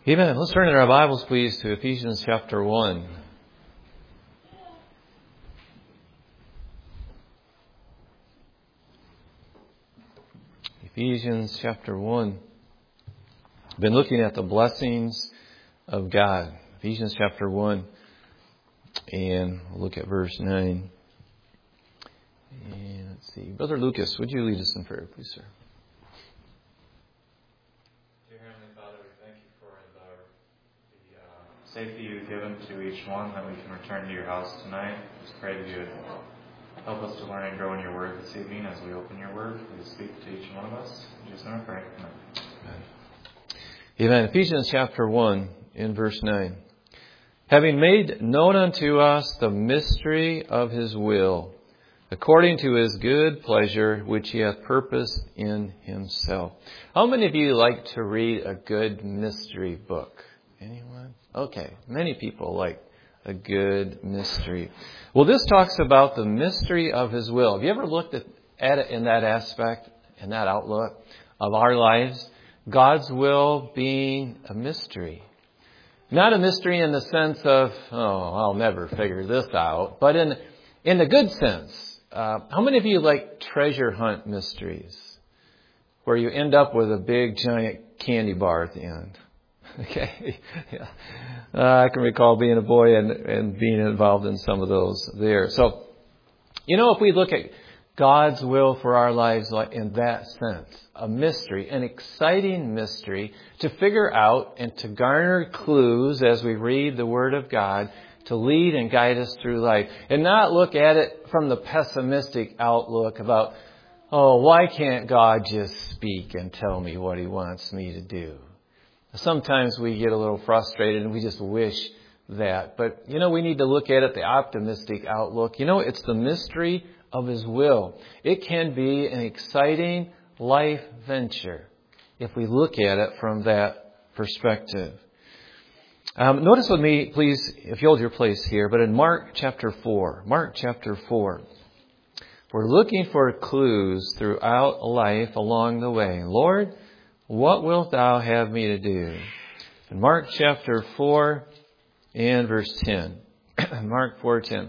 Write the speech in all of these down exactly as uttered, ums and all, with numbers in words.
Amen. Let's turn in our Bibles, please, to Ephesians chapter one. Ephesians chapter one. I've been looking at the blessings of God. Ephesians chapter one. And we'll look at verse nine. And let's see. Brother Lucas, would you lead us in prayer, please, sir? Safety you've given to each one, that we can return to your house tonight. Just pray that you would help us to learn and grow in your word this evening as we open your word. Please speak to each one of us. In Jesus' name I pray. Amen. Amen. Amen. Ephesians chapter one in verse nine. Having made known unto us the mystery of his will, according to his good pleasure, which he hath purposed in himself. How many of you like to read a good mystery book? Anyone? Okay, many people like a good mystery. Well, this talks about the mystery of his will. Have you ever looked at, at it in that aspect, in that outlook of our lives? God's will being a mystery. Not a mystery in the sense of, oh, I'll never figure this out, but in, in the good sense. Uh, how many of you like treasure hunt mysteries where you end up with a big giant candy bar at the end? Okay. Yeah. Uh, I can recall being a boy and, and being involved in some of those there. So, you know, if we look at God's will for our lives like in that sense, a mystery, an exciting mystery to figure out and to garner clues as we read the Word of God to lead and guide us through life, and not look at it from the pessimistic outlook about, oh, why can't God just speak and tell me what he wants me to do? Sometimes we get a little frustrated and we just wish that. But, you know, we need to look at it, the optimistic outlook. You know, it's the mystery of his will. It can be an exciting life venture if we look at it from that perspective. Um, notice with me, please, if you hold your place here, but in Mark chapter four, Mark chapter four, we're looking for clues throughout life along the way. Lord, what wilt thou have me to do? In Mark chapter four and verse ten. Mark four ten.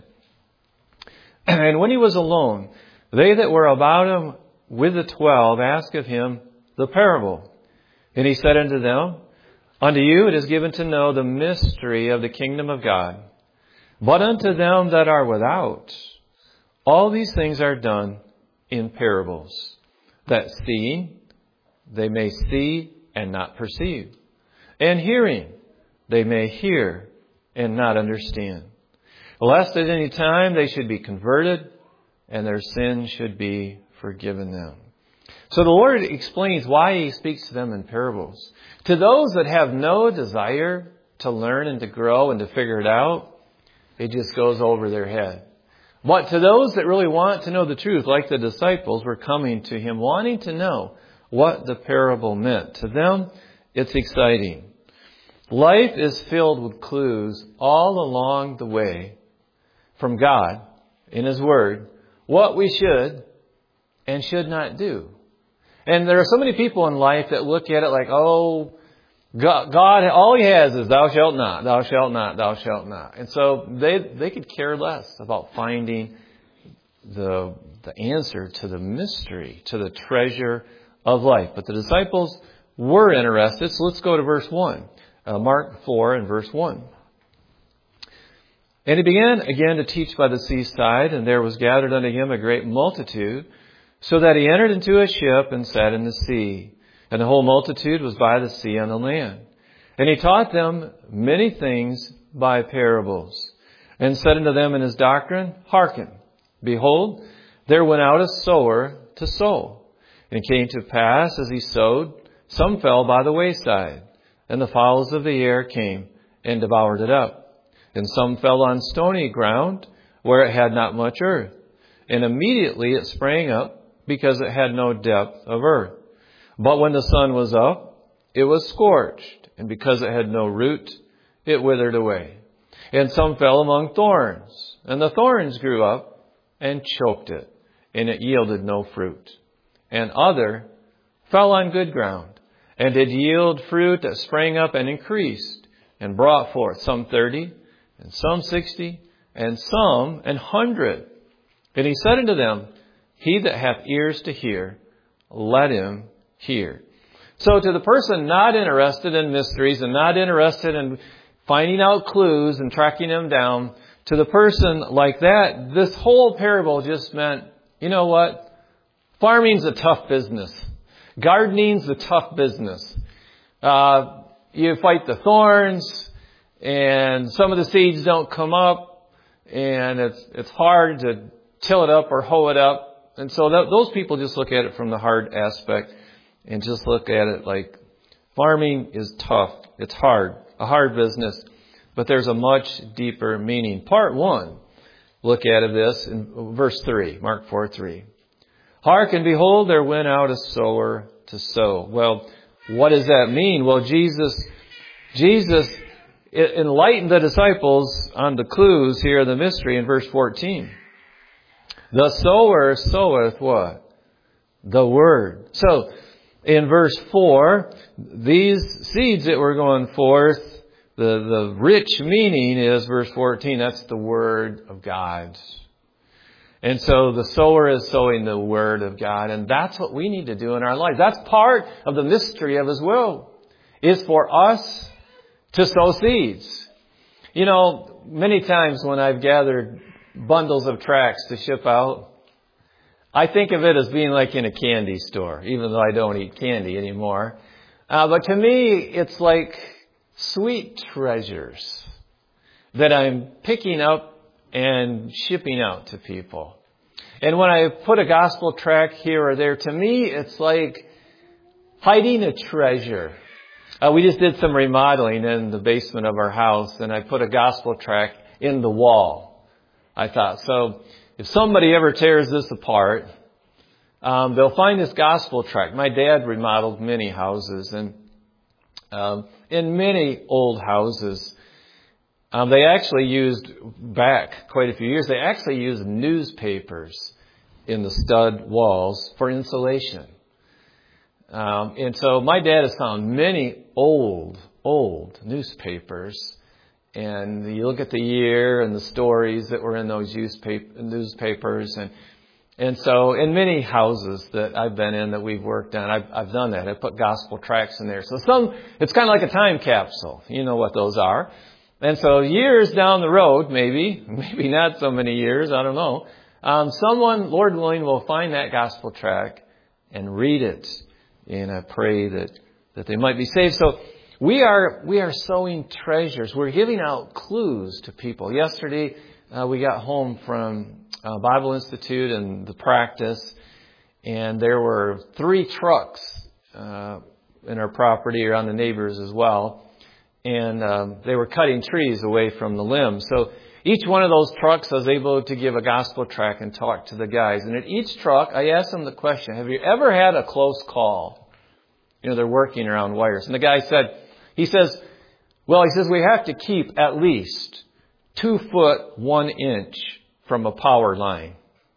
And when he was alone, they that were about him with the twelve asked of him the parable. And he said unto them, Unto you it is given to know the mystery of the kingdom of God. But unto them that are without, all these things are done in parables, that seeing they may see and not perceive, and hearing they may hear and not understand, lest at any time they should be converted and their sins should be forgiven them. So the Lord explains why he speaks to them in parables. To those that have no desire to learn and to grow and to figure it out, it just goes over their head. But to those that really want to know the truth, like the disciples were coming to him wanting to know what the parable meant. To them, it's exciting. Life is filled with clues all along the way from God in his word, what we should and should not do. And there are so many people in life that look at it like, oh, God, God, all he has is thou shalt not, thou shalt not, thou shalt not. And so they they could care less about finding the the answer to the mystery, to the treasure of life. But the disciples were interested. So let's go to verse one. Uh, Mark four and verse one. And he began again to teach by the seaside, and there was gathered unto him a great multitude, so that he entered into a ship and sat in the sea. And the whole multitude was by the sea on the land. And he taught them many things by parables, and said unto them in his doctrine, Hearken, behold, there went out a sower to sow. And it came to pass, as he sowed, some fell by the wayside, and the fowls of the air came and devoured it up. And some fell on stony ground, where it had not much earth. And immediately it sprang up, because it had no depth of earth. But when the sun was up, it was scorched, and because it had no root, it withered away. And some fell among thorns, and the thorns grew up and choked it, and it yielded no fruit. And other fell on good ground, and did yield fruit that sprang up and increased, and brought forth some thirty, and some sixty, and some an hundred. And he said unto them, He that hath ears to hear, let him hear. So to the person not interested in mysteries and not interested in finding out clues and tracking them down, to the person like that, this whole parable just meant, you know what? Farming's a tough business. Gardening's a tough business. Uh, you fight the thorns, and some of the seeds don't come up, and it's it's hard to till it up or hoe it up. And so that, those people just look at it from the hard aspect and just look at it like farming is tough. It's hard, a hard business. But there's a much deeper meaning. Part one, look at this in verse three, Mark four three. Hark and behold, there went out a sower to sow. Well, what does that mean? Well, Jesus, Jesus enlightened the disciples on the clues here, the mystery in verse fourteen. The sower soweth what? The word. So, in verse four, these seeds that were going forth, the, the rich meaning is verse fourteen, that's the word of God. And so the sower is sowing the word of God, and that's what we need to do in our lives. That's part of the mystery of His will, is for us to sow seeds. You know, many times when I've gathered bundles of tracts to ship out, I think of it as being like in a candy store, even though I don't eat candy anymore. Uh, but to me, it's like sweet treasures that I'm picking up and shipping out to people. And when I put a gospel tract here or there, to me, it's like hiding a treasure. Uh, we just did some remodeling in the basement of our house, and I put a gospel tract in the wall. I thought, so if somebody ever tears this apart, um, they'll find this gospel tract. My dad remodeled many houses, and um, in many old houses, um, they actually used, back quite a few years, they actually used newspapers in the stud walls for insulation. Um, and so my dad has found many old, old newspapers. And you look at the year and the stories that were in those newspapers. And and so in many houses that I've been in that we've worked on, I've, I've done that. I put gospel tracts in there. So some, it's kind of like a time capsule. You know what those are. And so years down the road, maybe, maybe not so many years, I don't know, um, someone, Lord willing, will find that gospel tract and read it. And I pray that, that they might be saved. So We are we are sowing treasures. We're giving out clues to people. Yesterday, uh, we got home from uh, Bible Institute and the practice, and there were three trucks uh, in our property around the neighbors as well, and um, they were cutting trees away from the limbs. So each one of those trucks was able to give a gospel tract and talk to the guys. And at each truck, I asked them the question, have you ever had a close call? You know, they're working around wires. And the guy said, He says, well, he says, we have to keep at least two foot, one inch from a power line.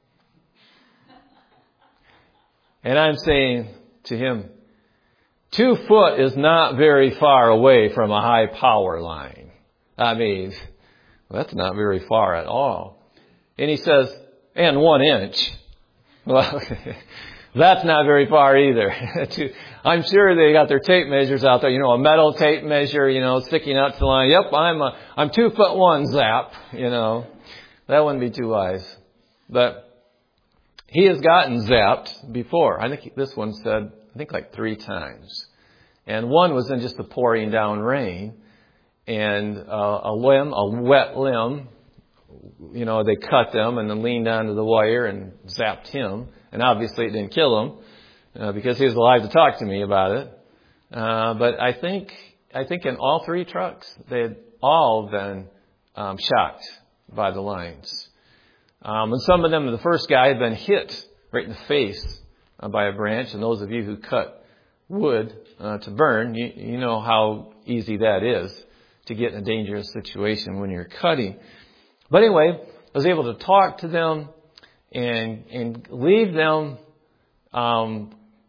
And I'm saying to him, two foot is not very far away from a high power line. I mean, well, that's not very far at all. And he says, and one inch. Well, that's not very far either. I'm sure they got their tape measures out there, you know, a metal tape measure, you know, sticking out to the line. Yep, I'm a, I'm two foot one, zap, you know. That wouldn't be too wise. But he has gotten zapped before. I think this one said, I think like three times. And one was in just the pouring down rain. And uh, a limb, a wet limb, you know, they cut them and then leaned onto the wire and zapped him. And obviously it didn't kill him uh, because he was alive to talk to me about it. Uh, but I think I think in all three trucks, they had all been um, shocked by the lines. Um, and some of them, the first guy had been hit right in the face uh, by a branch. And those of you who cut wood uh, to burn, you, you know how easy that is to get in a dangerous situation when you're cutting. But anyway, I was able to talk to them and and leave them um,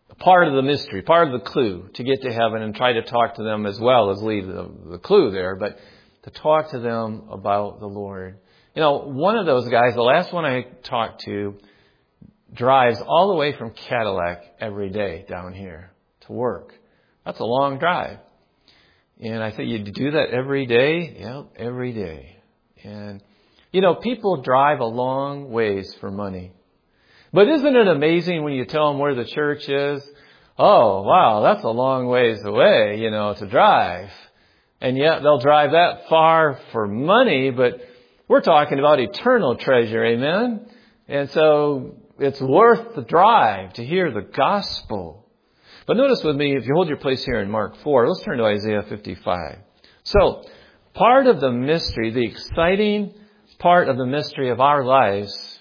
part of the mystery, part of the clue to get to heaven, and try to talk to them as well as leave the, the clue there, but to talk to them about the Lord. You know, one of those guys, the last one I talked to, drives all the way from Cadillac every day down here to work. That's a long drive. And I said, you do that every day? Yep, every day. And, you know, people drive a long ways for money. But isn't it amazing when you tell them where the church is? Oh, wow, that's a long ways away, you know, to drive. And yet they'll drive that far for money, but we're talking about eternal treasure, amen? And so it's worth the drive to hear the gospel. But notice with me, if you hold your place here in Mark four, let's turn to Isaiah fifty-five. So, part of the mystery, the exciting part of the mystery of our lives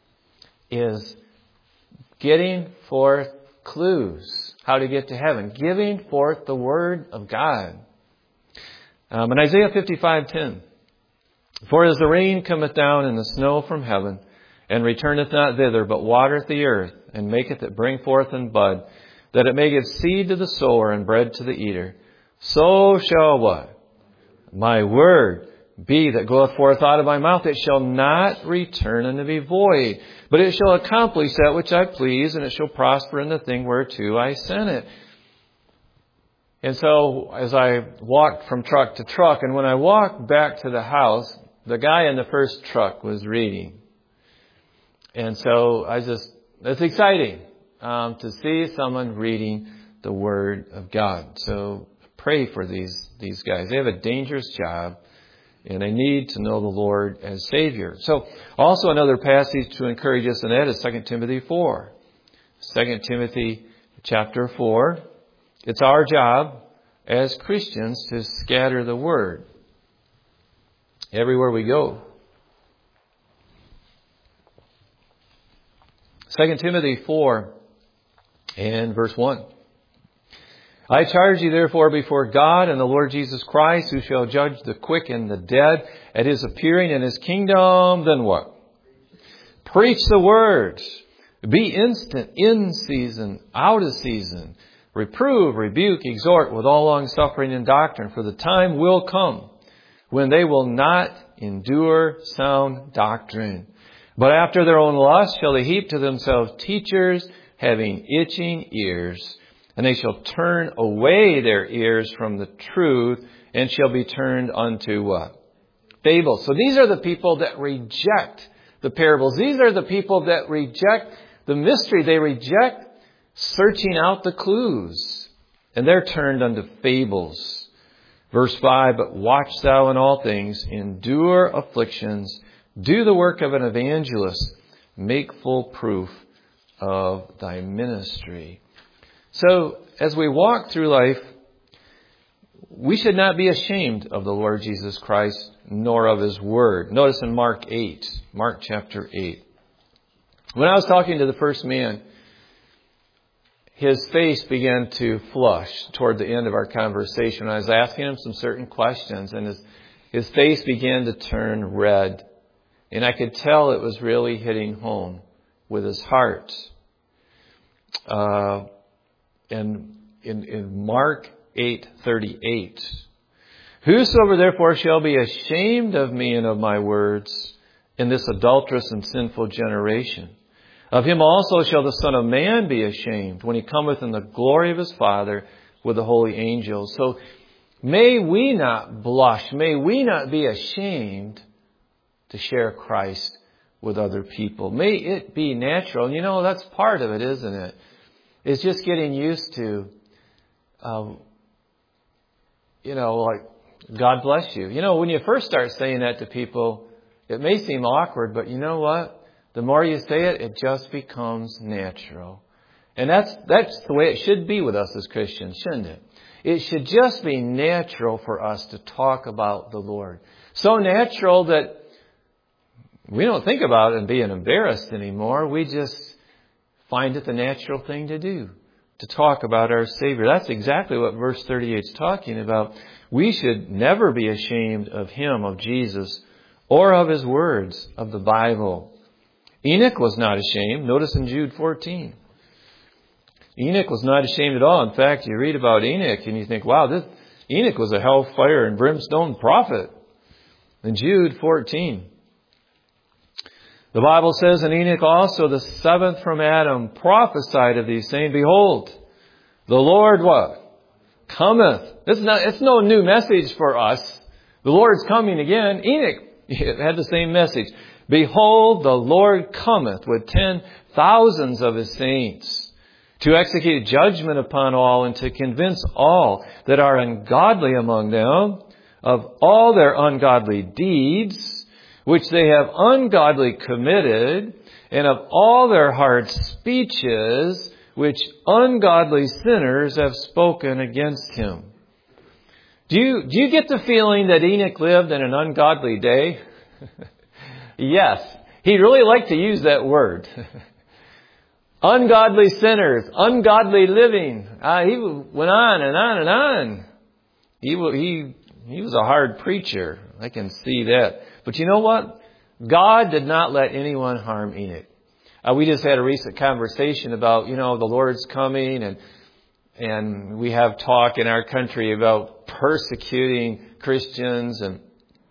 is getting forth clues, how to get to heaven, giving forth the Word of God. Um, in Isaiah fifty-five ten, for as the rain cometh down and the snow from heaven, and returneth not thither, but watereth the earth, and maketh it bring forth and bud, that it may give seed to the sower and bread to the eater, so shall what? My word be that goeth forth out of my mouth. It shall not return unto me void, but it shall accomplish that which I please, and it shall prosper in the thing whereto I sent it. And so, as I walked from truck to truck, and when I walked back to the house, the guy in the first truck was reading. And so I just, it's exciting um, to see someone reading the Word of God. So pray for these, these guys. They have a dangerous job, and they need to know the Lord as Savior. So also another passage to encourage us in that is Second Timothy four. Second Timothy chapter four. It's our job as Christians to scatter the Word everywhere we go. Second Timothy four and verse one. I charge you therefore before God and the Lord Jesus Christ, who shall judge the quick and the dead at His appearing in His kingdom, then what? Preach the word. Be instant, in season, out of season. Reprove, rebuke, exhort with all long suffering and doctrine, for the time will come when they will not endure sound doctrine. But after their own lust shall they heap to themselves teachers having itching ears. And they shall turn away their ears from the truth and shall be turned unto what? Fables. So these are the people that reject the parables. These are the people that reject the mystery. They reject searching out the clues. And they're turned unto fables. Verse five, but watch thou in all things, endure afflictions, do the work of an evangelist, make full proof of thy ministry. So, as we walk through life, we should not be ashamed of the Lord Jesus Christ, nor of His Word. Notice in Mark eight, Mark chapter eight. When I was talking to the first man, his face began to flush toward the end of our conversation. I was asking him some certain questions, and his, his face began to turn red. And I could tell it was really hitting home with his heart. Uh, and in, in Mark eight thirty-eight, whosoever therefore shall be ashamed of me and of my words in this adulterous and sinful generation, of him also shall the Son of Man be ashamed when He cometh in the glory of His Father with the holy angels. So may we not blush, may we not be ashamed to share Christ with other people. May it be natural. And you know, that's part of it, isn't it? It's just getting used to, um, you know, like, God bless you. You know, when you first start saying that to people, it may seem awkward, but you know what? The more you say it, it just becomes natural. And that's, that's the way it should be with us as Christians, shouldn't it? It should just be natural for us to talk about the Lord. So natural that we don't think about it and being embarrassed anymore. We just find it the natural thing to do, to talk about our Savior. That's exactly what verse thirty-eight is talking about. We should never be ashamed of Him, of Jesus, or of His words, of the Bible. Enoch was not ashamed. Notice in Jude fourteen. Enoch was not ashamed at all. In fact, you read about Enoch and you think, wow, this Enoch was a hellfire and brimstone prophet. In Jude fourteen, the Bible says, and Enoch also, the seventh from Adam, prophesied of these, saying, behold, the Lord what? Cometh. This is not, it's no new message for us. The Lord's coming again. Enoch had the same message. Behold, the Lord cometh with ten thousands of his saints to execute judgment upon all and to convince all that are ungodly among them of all their ungodly deeds, which they have ungodly committed, and of all their hard speeches, which ungodly sinners have spoken against him. Do you, do you get the feeling that Enoch lived in an ungodly day? Yes. He really liked to use that word. Ungodly sinners, ungodly living. Uh, he went on and on and on. He, he, he was a hard preacher. I can see that. But you know what? God did not let anyone harm Enoch. Uh, we just had a recent conversation about, you know, the Lord's coming, and and we have talk in our country about persecuting Christians and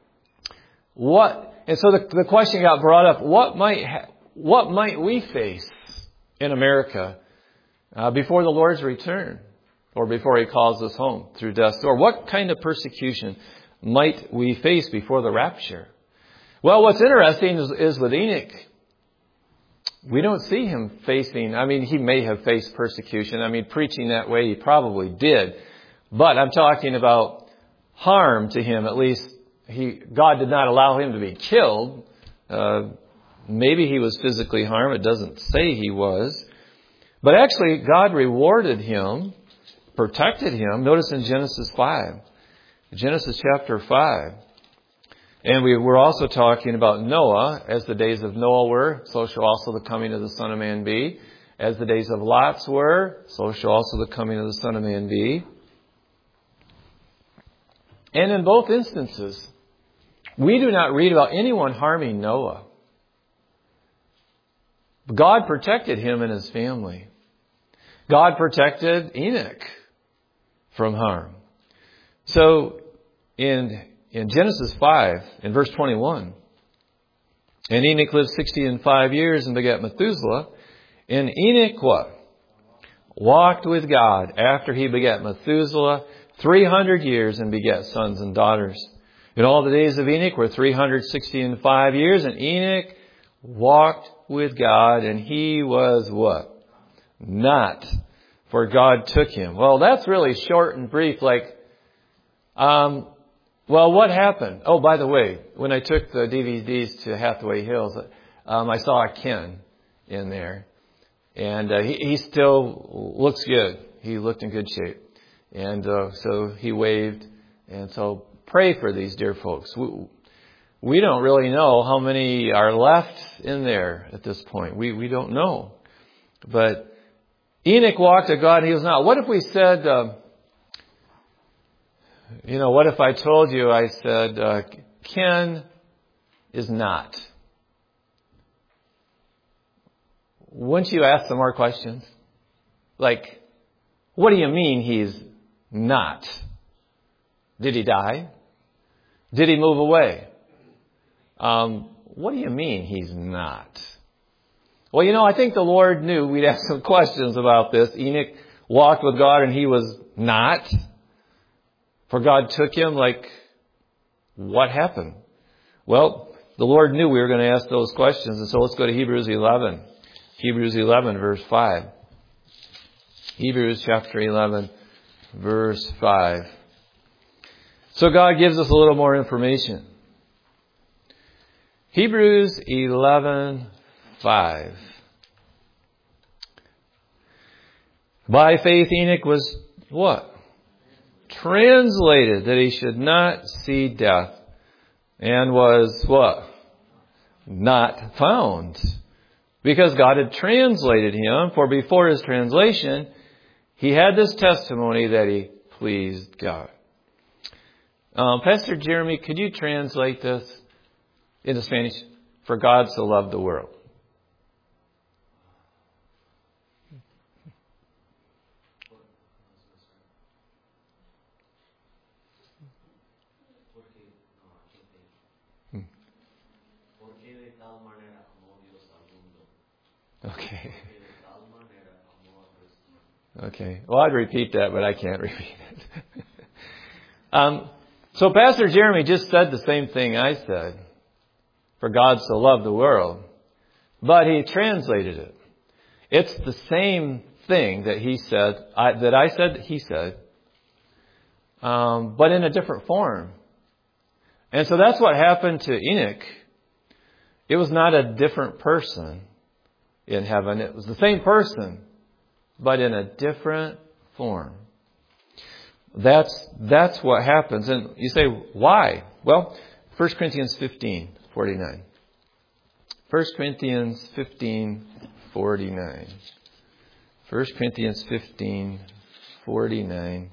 what. And so the, the question got brought up: what might ha- what might we face in America uh, before the Lord's return, or before He calls us home through death? Or what kind of persecution might we face before the rapture? Well, what's interesting is, is with Enoch, we don't see him facing, I mean, he may have faced persecution. I mean, preaching that way, he probably did. But I'm talking about harm to him. At least he, God did not allow him to be killed. Uh, maybe he was physically harmed. It doesn't say he was. But actually, God rewarded him, protected him. Notice in Genesis five. Genesis chapter five. And we were also talking about Noah. As the days of Noah were, so shall also the coming of the Son of Man be. As the days of Lot were, so shall also the coming of the Son of Man be. And in both instances, we do not read about anyone harming Noah. God protected him and his family. God protected Enoch from harm. So in In Genesis five, in verse twenty-one, and Enoch lived sixty and five years and begat Methuselah. And Enoch what? Walked with God after he begat Methuselah three hundred years and begat sons and daughters. And all the days of Enoch were three hundred sixty and five years, and Enoch walked with God, and he was what? Not, for God took him. Well, that's really short and brief. Like, um, Well, what happened? Oh, by the way, when I took the D V Ds to Hathaway Hills, um, I saw Ken in there. And uh, he, he still looks good. He looked in good shape. And uh, so he waved. And so pray for these dear folks. We, we don't really know how many are left in there at this point. We, we don't know. But Enoch walked with God and he was not. What if we said... Uh, You know, what if I told you, I said, uh, Ken is not? Wouldn't you ask some more questions? Like, what do you mean he's not? Did he die? Did he move away? Um, what do you mean he's not? Well, you know, I think the Lord knew we'd ask some questions about this. Enoch walked with God and he was not. For God took him, like, what happened? Well, the Lord knew we were going to ask those questions. And so let's go to Hebrews eleven. Hebrews eleven, verse five. Hebrews chapter eleven, verse five. So God gives us a little more information. Hebrews eleven, five. By faith Enoch was what? Translated that he should not see death, and was what? Not found. Because God had translated him, for before his translation, he had this testimony that he pleased God. Um, Pastor Jeremy, could you translate this into Spanish? For God so loved the world. Okay. Okay. Well, I'd repeat that, but I can't repeat it. um, so Pastor Jeremy just said the same thing I said. For God so loved the world. But he translated it. It's the same thing that he said, I, that I said that he said, um, but in a different form. And so that's what happened to Enoch. It was not a different person in heaven. It was the same person, but in a different form. That's, that's what happens. And you say, why? Well, First Corinthians fifteen forty-nine. First Corinthians fifteen forty-nine. First Corinthians fifteen forty-nine.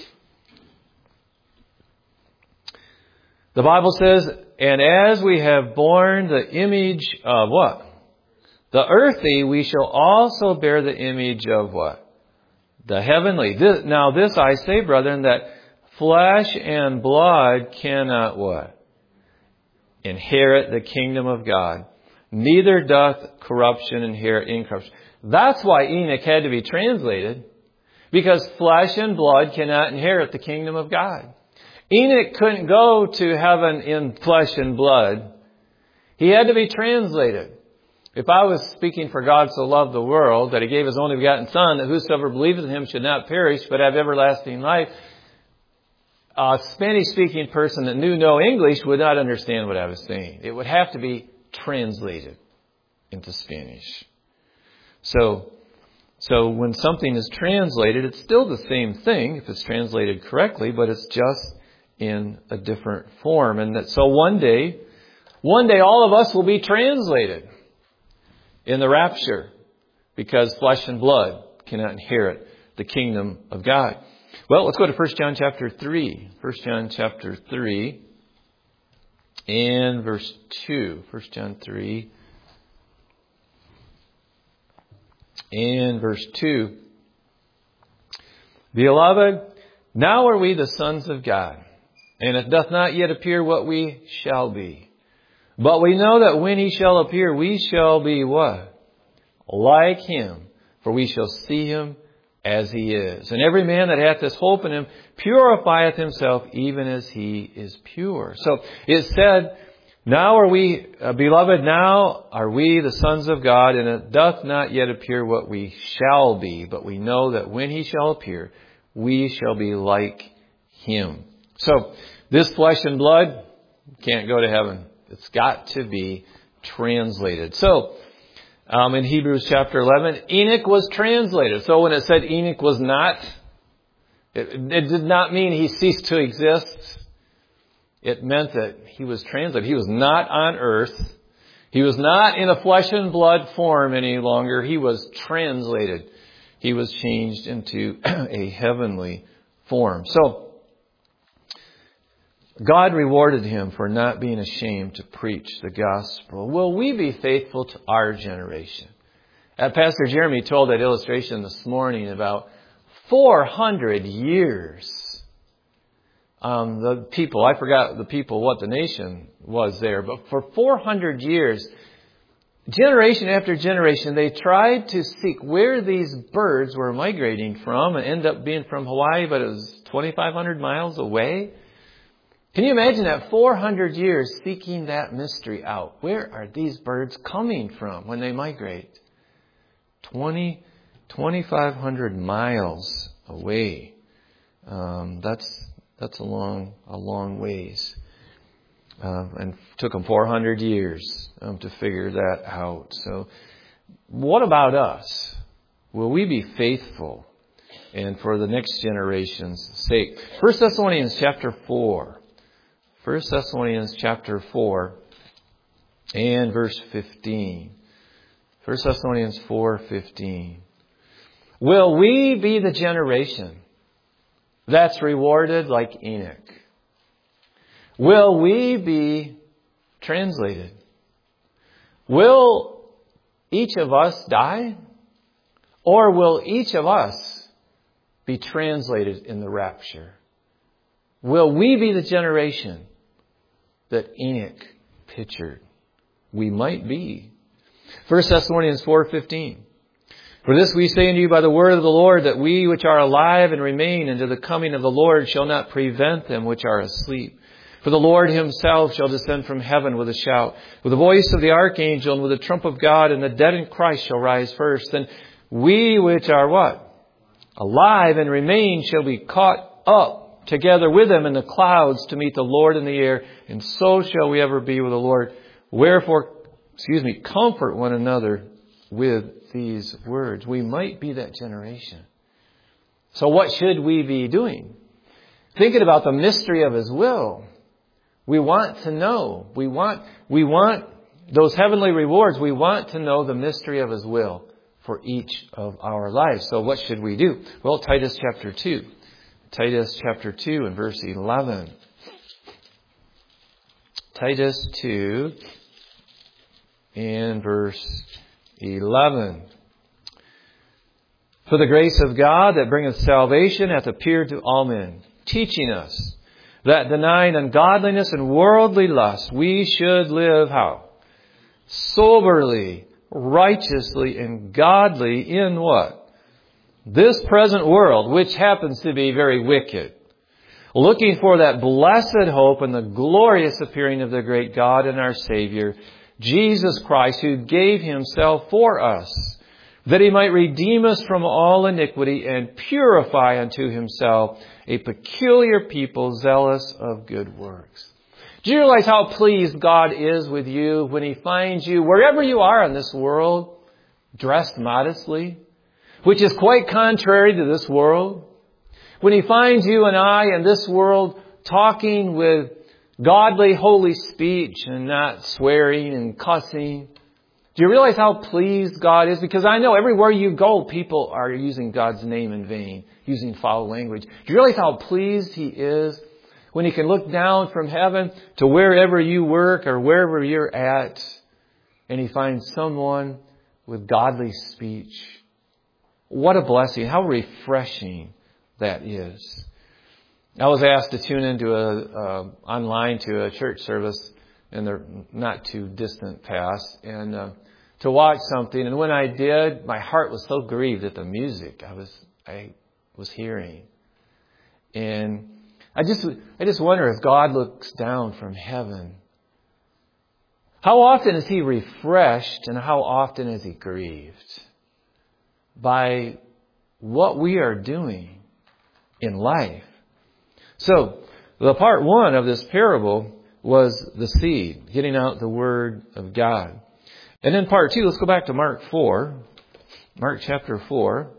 The Bible says, and as we have borne the image of what? The earthly, we shall also bear the image of what? The heavenly. This, now this I say, brethren, that flesh and blood cannot what? Inherit the kingdom of God. Neither doth corruption inherit incorruption. That's why Enoch had to be translated. Because flesh and blood cannot inherit the kingdom of God. Enoch couldn't go to heaven in flesh and blood. He had to be translated. If I was speaking for God so loved the world that He gave His only begotten Son, that whosoever believeth in Him should not perish but have everlasting life, a Spanish-speaking person that knew no English would not understand what I was saying. It would have to be translated into Spanish. So, so when something is translated, it's still the same thing if it's translated correctly, but it's just in a different form. And that, so one day, one day all of us will be translated in the rapture because flesh and blood cannot inherit the kingdom of God. Well, let's go to First John chapter three. First John chapter three and verse two. First John three and verse two. Beloved, now are we the sons of God, and it doth not yet appear what we shall be. But we know that when He shall appear, we shall be what? Like Him, for we shall see Him as He is. And every man that hath this hope in Him purifieth himself even as He is pure. So it said, now are we, uh, beloved, now are we the sons of God, and it doth not yet appear what we shall be. But we know that when He shall appear, we shall be like Him. So this flesh and blood can't go to heaven. It's got to be translated. So, um, in Hebrews chapter eleven, Enoch was translated. So when it said Enoch was not, it, it did not mean he ceased to exist. It meant that he was translated. He was not on earth. He was not in a flesh and blood form any longer. He was translated. He was changed into a heavenly form. So, God rewarded him for not being ashamed to preach the gospel. Will we be faithful to our generation? Uh, Pastor Jeremy told that illustration this morning about four hundred years. Um, the people, I forgot the people, what the nation was there, but for four hundred years, generation after generation, they tried to seek where these birds were migrating from and end up being from Hawaii, but it was twenty-five hundred miles away. Can you imagine that? four hundred years seeking that mystery out. Where are these birds coming from when they migrate? twenty, twenty-five hundred miles away. Um, that's that's a long, a long ways. Uh, and took them four hundred years um, to figure that out. So what about us? Will we be faithful and for the next generation's sake? First Thessalonians chapter four. First Thessalonians chapter four and verse fifteen. First Thessalonians four fifteen. Will we be the generation that's rewarded like Enoch? Will we be translated? Will each of us die? Or will each of us be translated in the rapture? Will we be the generation that Enoch pictured? We might be. First Thessalonians four fifteen. For this we say unto you by the word of the Lord, that we which are alive and remain unto the coming of the Lord shall not prevent them which are asleep. For the Lord himself shall descend from heaven with a shout, with the voice of the archangel, and with the trump of God, and the dead in Christ shall rise first. Then we which are what? Alive and remain shall be caught up together with them in the clouds to meet the Lord in the air, and so shall we ever be with the Lord. Wherefore, excuse me, comfort one another with these words. We might be that generation. So what should we be doing? Thinking about the mystery of His will. We want to know. We want, we want those heavenly rewards. We want to know the mystery of His will for each of our lives. So what should we do? Well, Titus chapter two. Titus chapter two and verse eleven. Titus two and verse eleven. For the grace of God that bringeth salvation hath appeared to all men, teaching us that denying ungodliness and worldly lust, we should live how? Soberly, righteously, and godly in what? This present world, which happens to be very wicked. Looking for that blessed hope and the glorious appearing of the great God and our Savior, Jesus Christ, who gave Himself for us, that He might redeem us from all iniquity and purify unto Himself a peculiar people zealous of good works. Do you realize how pleased God is with you when He finds you, wherever you are in this world, dressed modestly, which is quite contrary to this world? When He finds you and I in this world talking with godly, holy speech and not swearing and cussing. Do you realize how pleased God is? Because I know everywhere you go, people are using God's name in vain, using foul language. Do you realize how pleased He is when He can look down from heaven to wherever you work or wherever you're at, and He finds someone with godly speech? What a blessing. How refreshing that is. I was asked to tune into a, uh, online to a church service in the not too distant past, and uh, to watch something. And when I did, my heart was so grieved at the music I was I was hearing. And I just I just wonder if God looks down from heaven, how often is He refreshed and how often is He grieved by what we are doing in life? So, the part one of this parable was the seed, getting out the Word of God. And then part two, let's go back to Mark four. Mark chapter four.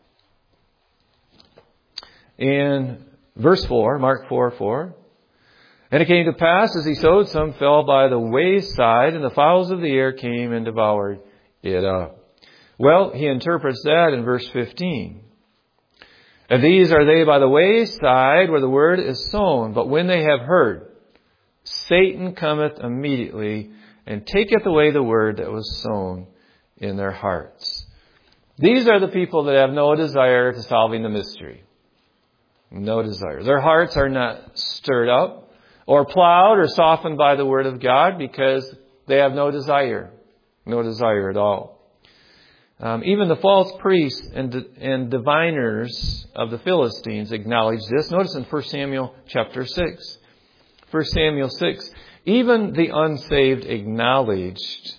And verse four, Mark four, four. And it came to pass, as he sowed, some fell by the wayside, and the fowls of the air came and devoured it up. Well, he interprets that in verse fifteen. And these are they by the wayside where the word is sown. But when they have heard, Satan cometh immediately and taketh away the word that was sown in their hearts. These are the people that have no desire to solving the mystery. No desire. Their hearts are not stirred up or plowed or softened by the word of God because they have no desire. No desire at all. Um, even the false priests and, and diviners of the Philistines acknowledge this. Notice in First Samuel chapter six. First Samuel six. Even the unsaved acknowledged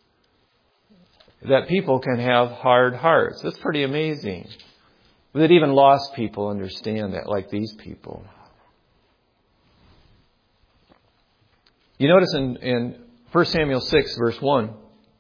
that people can have hard hearts. That's pretty amazing. That even lost people understand that, like these people. You notice in, in First Samuel six, verse one.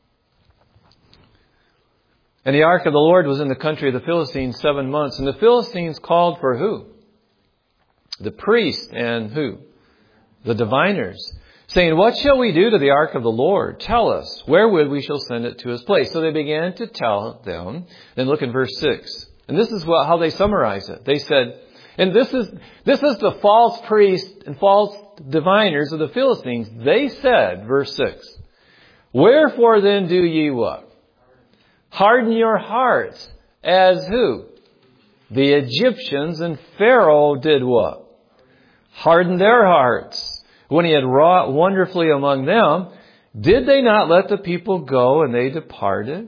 And the ark of the Lord was in the country of the Philistines seven months. And the Philistines called for who? The priest and who? The diviners. Saying, what shall we do to the ark of the Lord? Tell us, wherewith we shall send it to his place. So they began to tell them. Then look in verse six. And this is what, how they summarize it. They said, and this is, this is the false priests and false diviners of the Philistines. They said, verse six, wherefore then do ye what? Harden your hearts as who? The Egyptians and Pharaoh did what? Harden their hearts when he had wrought wonderfully among them. Did they not let the people go and they departed?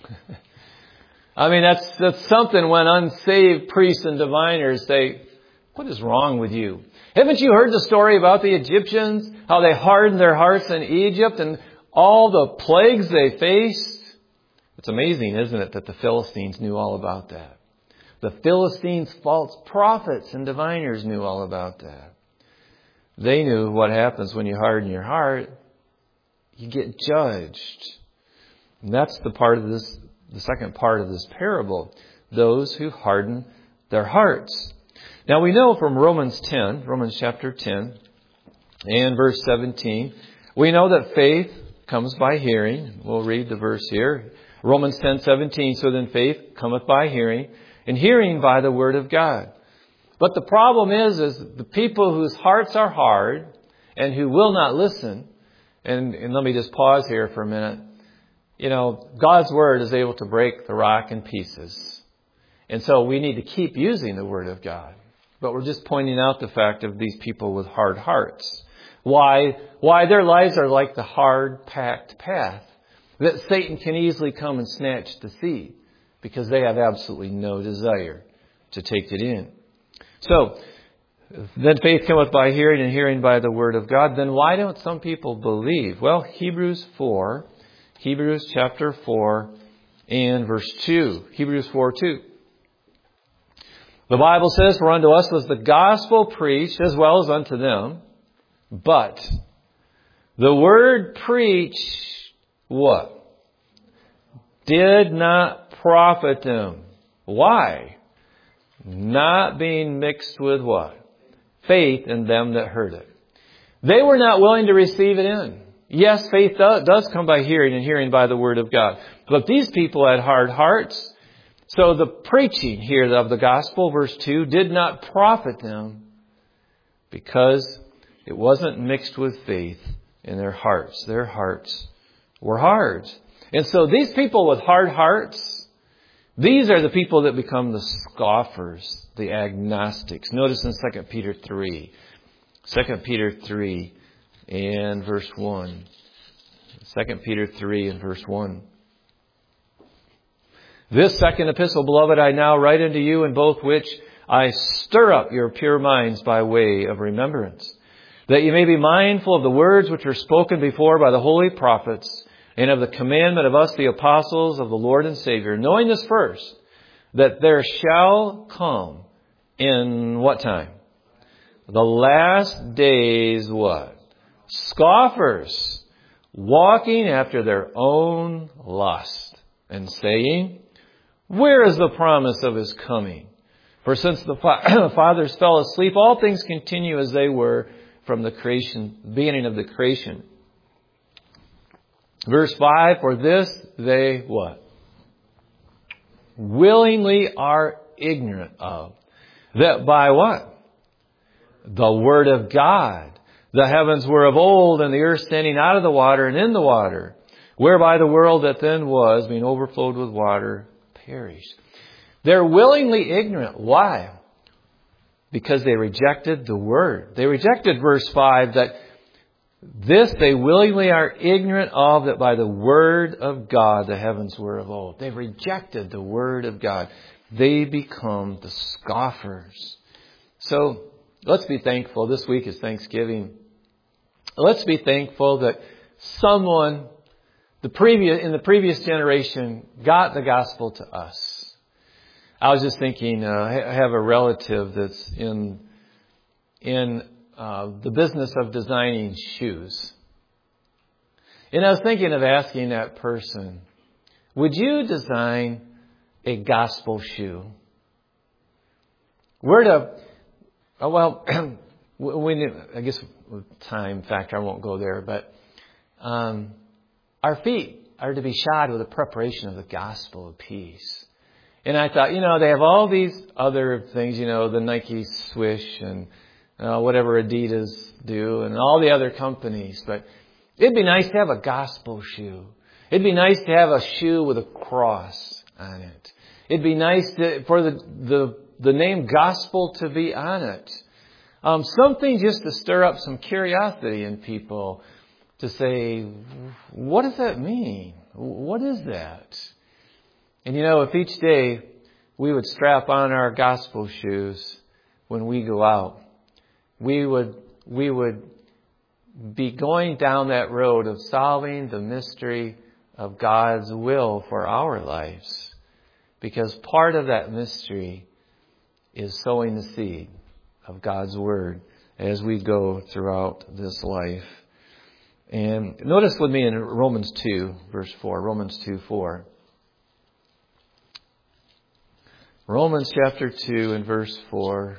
I mean, that's, that's something when unsaved priests and diviners say, what is wrong with you? Haven't you heard the story about the Egyptians? How they hardened their hearts in Egypt and all the plagues they faced? It's amazing, isn't it, that the Philistines knew all about that. The Philistines' false prophets and diviners knew all about that. They knew what happens when you harden your heart. You get judged. And that's the part of this, the second part of this parable. Those who harden their hearts. Now we know from Romans ten, Romans chapter ten, and verse seventeen, we know that faith comes by hearing. We'll read the verse here. Romans ten seventeen, so then faith cometh by hearing, and hearing by the word of God. But the problem is, is the people whose hearts are hard and who will not listen, and, and let me just pause here for a minute. You know, God's word is able to break the rock in pieces. And so we need to keep using the word of God. But we're just pointing out the fact of these people with hard hearts. Why, why their lives are like the hard-packed path that Satan can easily come and snatch the seed because they have absolutely no desire to take it in. So, then faith cometh by hearing and hearing by the word of God. Then why don't some people believe? Well, Hebrews four, Hebrews chapter four and verse two. Hebrews four two. The Bible says, for unto us was the gospel preached as well as unto them. But the word preached what? Did not profit them. Why? Not being mixed with what? Faith in them that heard it. They were not willing to receive it in. Yes, faith does come by hearing and hearing by the word of God. But these people had hard hearts. So the preaching here of the gospel, verse two, did not profit them because it wasn't mixed with faith in their hearts. Their hearts were hard. And so these people with hard hearts, these are the people that become the scoffers, the agnostics. Notice in Second Peter three. Second Peter three and verse one. Second Peter three and verse one. This second epistle, beloved, I now write unto you, in both which I stir up your pure minds by way of remembrance, that you may be mindful of the words which were spoken before by the holy prophets, and of the commandment of us, the apostles of the Lord and Savior, knowing this first, that there shall come in what time? The last days what? Scoffers, walking after their own lust, and saying, where is the promise of his coming? For since the fathers fell asleep, all things continue as they were from the creation, beginning of the creation. Verse five, for this they what? Willingly are ignorant of. That by what? The word of God. The heavens were of old, and the earth standing out of the water and in the water, whereby the world that then was, being overflowed with water, perished. They're willingly ignorant. Why? Because they rejected the word. They rejected verse five, that this they willingly are ignorant of, that by the word of God the heavens were of old. They've rejected the word of God. They become the scoffers. So let's be thankful. This week is Thanksgiving. Let's be thankful that someone the previous in the previous generation got the gospel to us. I was just thinking, uh, I have a relative that's in in uh, the business of designing shoes. And I was thinking of asking that person, would you design a gospel shoe? Where to, oh, well, we, I guess with time factor, I won't go there, but um, our feet are to be shod with a preparation of the gospel of peace. And I thought, you know, they have all these other things, you know, the Nike Swish and uh, whatever Adidas do and all the other companies. But it'd be nice to have a gospel shoe. It'd be nice to have a shoe with a cross on it. It'd be nice to, for the, the, the name gospel to be on it. Um, something just to stir up some curiosity in people, to say, what does that mean? What is that? And you know, if each day we would strap on our gospel shoes when we go out, we would, we would be going down that road of solving the mystery of God's will for our lives. Because part of that mystery is sowing the seed of God's Word as we go throughout this life. And notice with me in Romans two, verse four. Romans two, four. Romans chapter two and verse four.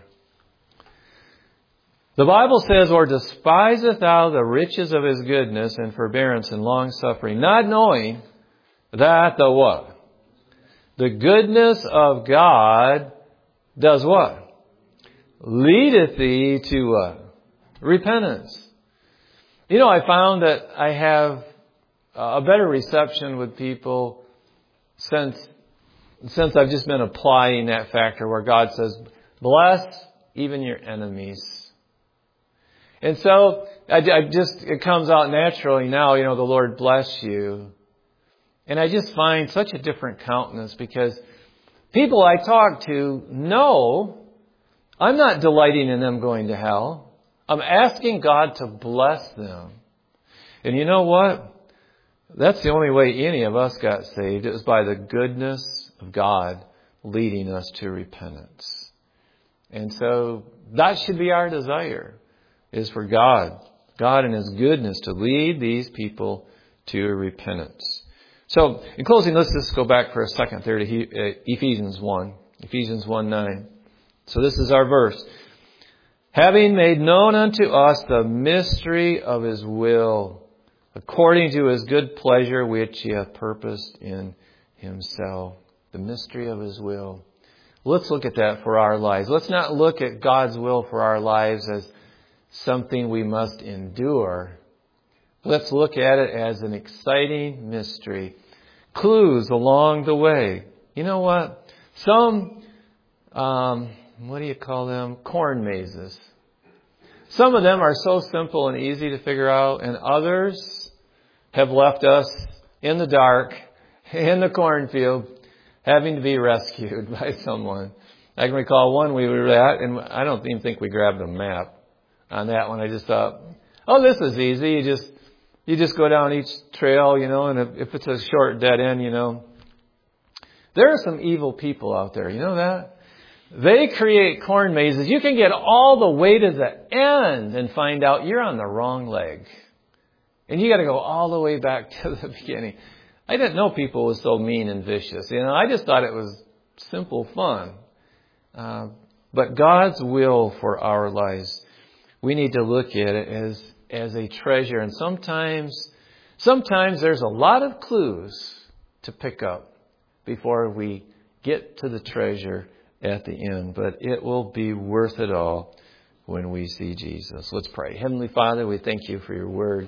The Bible says, or despiseth thou the riches of his goodness and forbearance and long suffering, not knowing that the what? The goodness of God does what? Leadeth thee to what? Repentance. You know, I found that I have a better reception with people since since I've just been applying that factor where God says, bless even your enemies. And so I, I just, it comes out naturally now, you know, the Lord bless you. And I just find such a different countenance because people I talk to know I'm not delighting in them going to hell. I'm asking God to bless them. And you know what? That's the only way any of us got saved. It was by the goodness of God leading us to repentance. And so that should be our desire, is for God, God in His goodness to lead these people to repentance. So in closing, let's just go back for a second there to Ephesians one. Ephesians one nine. So this is our verse. Having made known unto us the mystery of His will, according to His good pleasure, which He hath purposed in Himself. The mystery of His will. Let's look at that for our lives. Let's not look at God's will for our lives as something we must endure. Let's look at it as an exciting mystery. Clues along the way. You know what? Some, um, what do you call them? Corn mazes. Some of them are so simple and easy to figure out, and others have left us in the dark, in the cornfield, having to be rescued by someone. I can recall one we were at, and I don't even think we grabbed a map on that one. I just thought, oh, this is easy. You just you just go down each trail, you know, and if, if it's a short dead end, you know. There are some evil people out there. You know that? They create corn mazes. You can get all the way to the end and find out you're on the wrong leg. And you got to go all the way back to the beginning. I didn't know people were so mean and vicious. You know, I just thought it was simple fun. Uh, but God's will for our lives, we need to look at it as, as a treasure. And sometimes, sometimes there's a lot of clues to pick up before we get to the treasure at the end. But it will be worth it all when we see Jesus. Let's pray. Heavenly Father, we thank you for your word.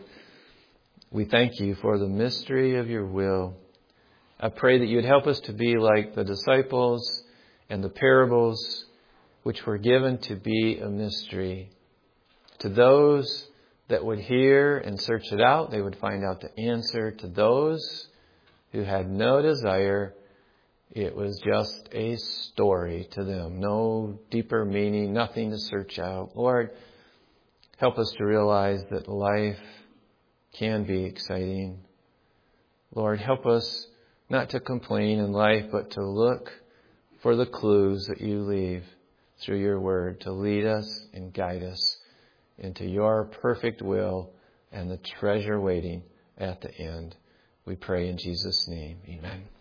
We thank you for the mystery of your will. I pray that you'd help us to be like the disciples and the parables which were given to be a mystery. To those that would hear and search it out, they would find out the answer. To those who had no desire, it was just a story to them. No deeper meaning, nothing to search out. Lord, help us to realize that life can be exciting. Lord, help us not to complain in life, but to look for the clues that you leave through your word to lead us and guide us into your perfect will and the treasure waiting at the end. We pray in Jesus' name. Amen.